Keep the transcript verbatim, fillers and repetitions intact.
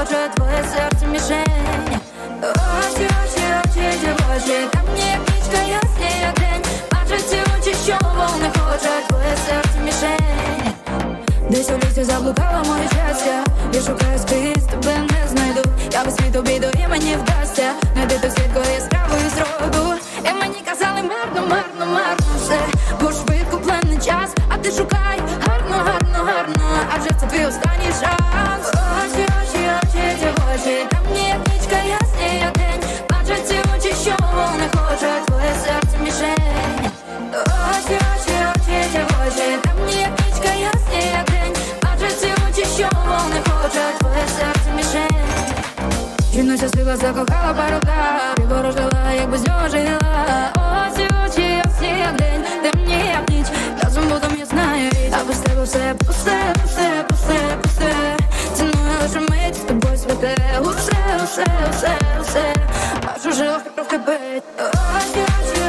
хоче твоє серце мішень. Очі, очі, очі, дівочі, там ні як нічка, ясні як день. Бачать ці очі, що вони хочуть твоє серце мішень. Десь у лісі заблукала моє щастя. Я шукаю скрізь, тебе не знайду. Я весь світ обійду і мені вдасться знайти ту світло яскравою зроду. І мені казали марно, марно, марно все, бо швидко плине час. А ти шукай гарно, гарно, гарно, адже це твій останній шанс. Очі, очі, очі, дівочі, там ні як нічка, ясні як день. Бачать ці очі, що вони хочуть твоє серце мішень. Очі, очі, очі, дівочі, там ні як нічка, ясні як день. Бачать ці очі, що вони хочуть твоє серце мішень. Жіноча щаслива закохала парука, приворожила, як без нього жила. Очі, очі, ясні як день, темні як ніч, разом будем ясна річ. А без тебе все пусте, пусте, пусте, пусте. Цінує лише мить, з тобою святе. Усе, усе, усе, усе. Бачу, жилах кров кипить. Очі, очі,